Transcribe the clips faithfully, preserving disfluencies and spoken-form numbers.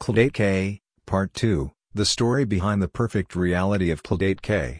C L D eight K, Part two, The Story Behind the Perfect Reality of C L D eight K.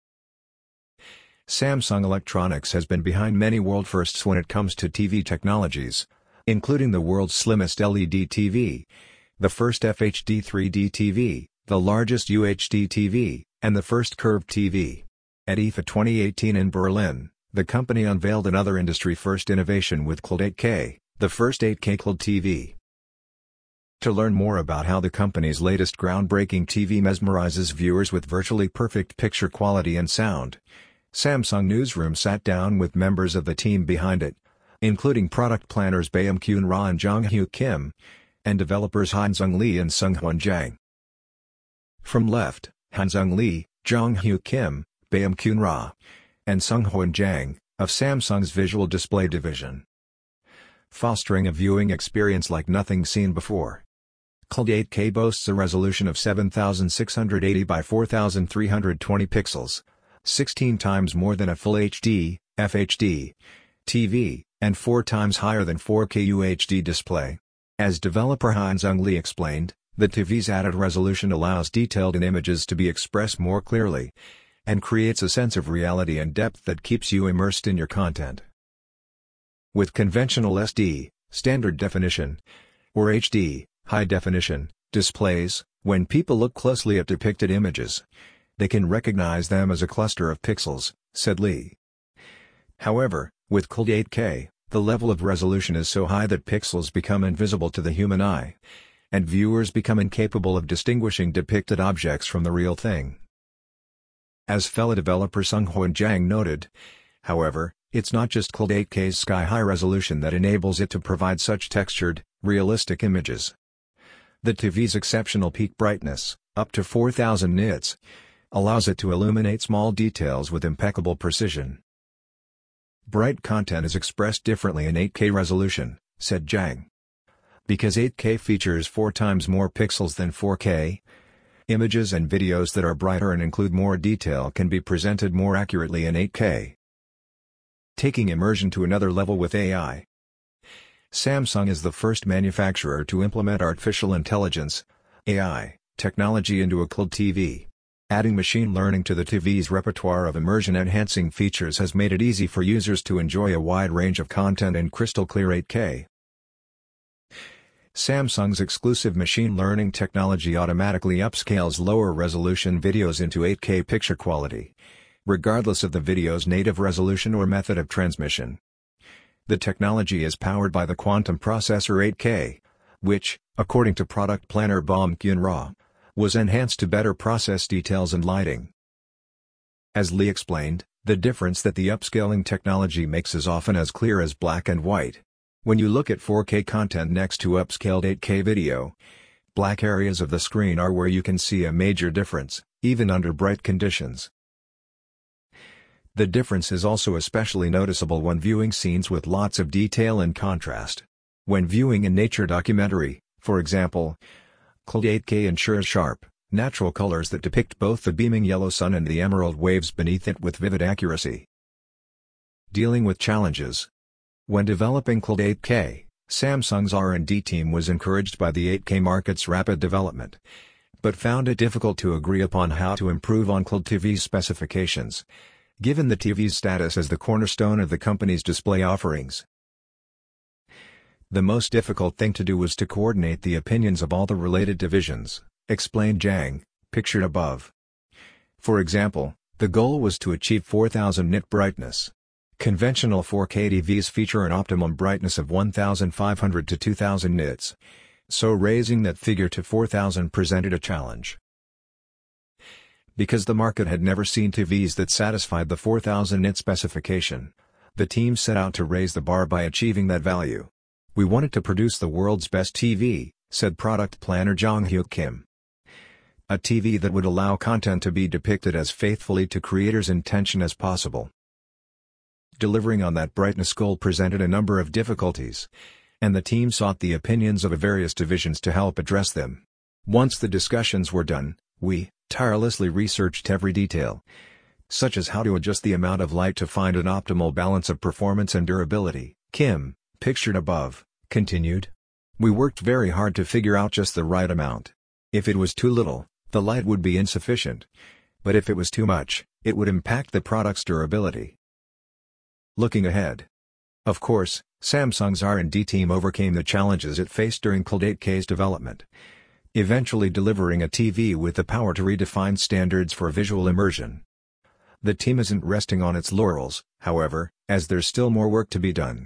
Samsung Electronics has been behind many world firsts when it comes to T V technologies, including the world's slimmest L E D T V, the first F H D three D T V, the largest U H D T V, and the first curved T V. At I F A twenty eighteen in Berlin, the company unveiled another industry-first innovation with C L D eight K, the first eight K C L D T V. To learn more about how the company's latest groundbreaking T V mesmerizes viewers with virtually perfect picture quality and sound, Samsung Newsroom sat down with members of the team behind it, including product planners Baeum-Kyun Ra and Jong-Hyuk Kim, and developers Han-Sung Lee and Sung-Hwan Jang. From left, Han-Sung Lee, Jong-Hyuk Kim, Baeum-Kyun Ra, and Sung-Hwan Jang, of Samsung's Visual Display Division. Fostering a viewing experience like nothing seen before. C L D eight K boasts a resolution of seven thousand six hundred eighty by four thousand three hundred twenty pixels, sixteen times more than a Full H D, F H D, T V, and four times higher than four K U H D display. As developer Han-Sung Lee explained, the T V's added resolution allows detailed in images to be expressed more clearly, and creates a sense of reality and depth that keeps you immersed in your content. With conventional S D, standard definition, or H D, high definition, displays, when people look closely at depicted images, they can recognize them as a cluster of pixels, said Lee. However, with C L D eight K, the level of resolution is so high that pixels become invisible to the human eye, and viewers become incapable of distinguishing depicted objects from the real thing. As fellow developer Sung-Hwan Jang noted, however, it's not just C L D eight K's sky-high resolution that enables it to provide such textured, realistic images. The T V's exceptional peak brightness, up to four thousand nits, allows it to illuminate small details with impeccable precision. Bright content is expressed differently in eight K resolution, said Jang. Because eight K features four times more pixels than four K, images and videos that are brighter and include more detail can be presented more accurately in eight K. Taking immersion to another level with A I. Samsung is the first manufacturer to implement artificial intelligence, A I, technology into a C L D T V. Adding machine learning to the T V's repertoire of immersion-enhancing features has made it easy for users to enjoy a wide range of content in crystal-clear eight K. Samsung's exclusive machine learning technology automatically upscales lower-resolution videos into eight K picture quality, regardless of the video's native resolution or method of transmission. The technology is powered by the Quantum Processor eight K, which, according to product planner Baeum-Kyun Ra, was enhanced to better process details and lighting. As Lee explained, the difference that the upscaling technology makes is often as clear as black and white. When you look at four K content next to upscaled eight K video, black areas of the screen are where you can see a major difference, even under bright conditions. The difference is also especially noticeable when viewing scenes with lots of detail and contrast. When viewing a nature documentary, for example, C L D eight K ensures sharp, natural colors that depict both the beaming yellow sun and the emerald waves beneath it with vivid accuracy. Dealing with challenges. When developing C L D eight K, Samsung's R and D team was encouraged by the eight K market's rapid development, but found it difficult to agree upon how to improve on C L D T V's specifications, given the T V's status as the cornerstone of the company's display offerings. The most difficult thing to do was to coordinate the opinions of all the related divisions, explained Jang, pictured above. For example, the goal was to achieve four thousand nit brightness. Conventional four K T Vs feature an optimum brightness of one thousand five hundred to two thousand nits, so raising that figure to four thousand presented a challenge. Because the market had never seen T Vs that satisfied the four thousand nit specification, the team set out to raise the bar by achieving that value. We wanted to produce the world's best T V, said product planner Jong-Hyuk Kim. A T V that would allow content to be depicted as faithfully to creators' intention as possible. Delivering on that brightness goal presented a number of difficulties, and the team sought the opinions of various divisions to help address them. Once the discussions were done, we tirelessly researched every detail, such as how to adjust the amount of light to find an optimal balance of performance and durability. Kim, pictured above, continued. We worked very hard to figure out just the right amount. If it was too little, the light would be insufficient. But if it was too much, it would impact the product's durability. Looking ahead. Of course, Samsung's R and D team overcame the challenges it faced during Cold eight K's development, eventually delivering a T V with the power to redefine standards for visual immersion. The team isn't resting on its laurels, however, as there's still more work to be done.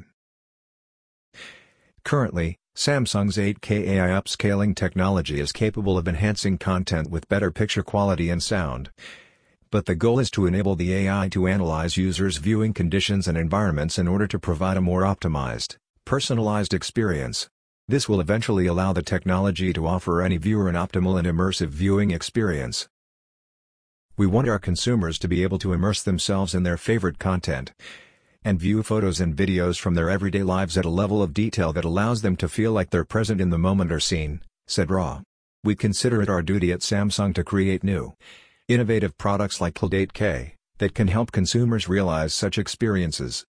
Currently, Samsung's eight K A I upscaling technology is capable of enhancing content with better picture quality and sound. But the goal is to enable the A I to analyze users' viewing conditions and environments in order to provide a more optimized, personalized experience. This will eventually allow the technology to offer any viewer an optimal and immersive viewing experience. We want our consumers to be able to immerse themselves in their favorite content and view photos and videos from their everyday lives at a level of detail that allows them to feel like they're present in the moment or scene, said Ra. We consider it our duty at Samsung to create new, innovative products like Cold eight K that can help consumers realize such experiences.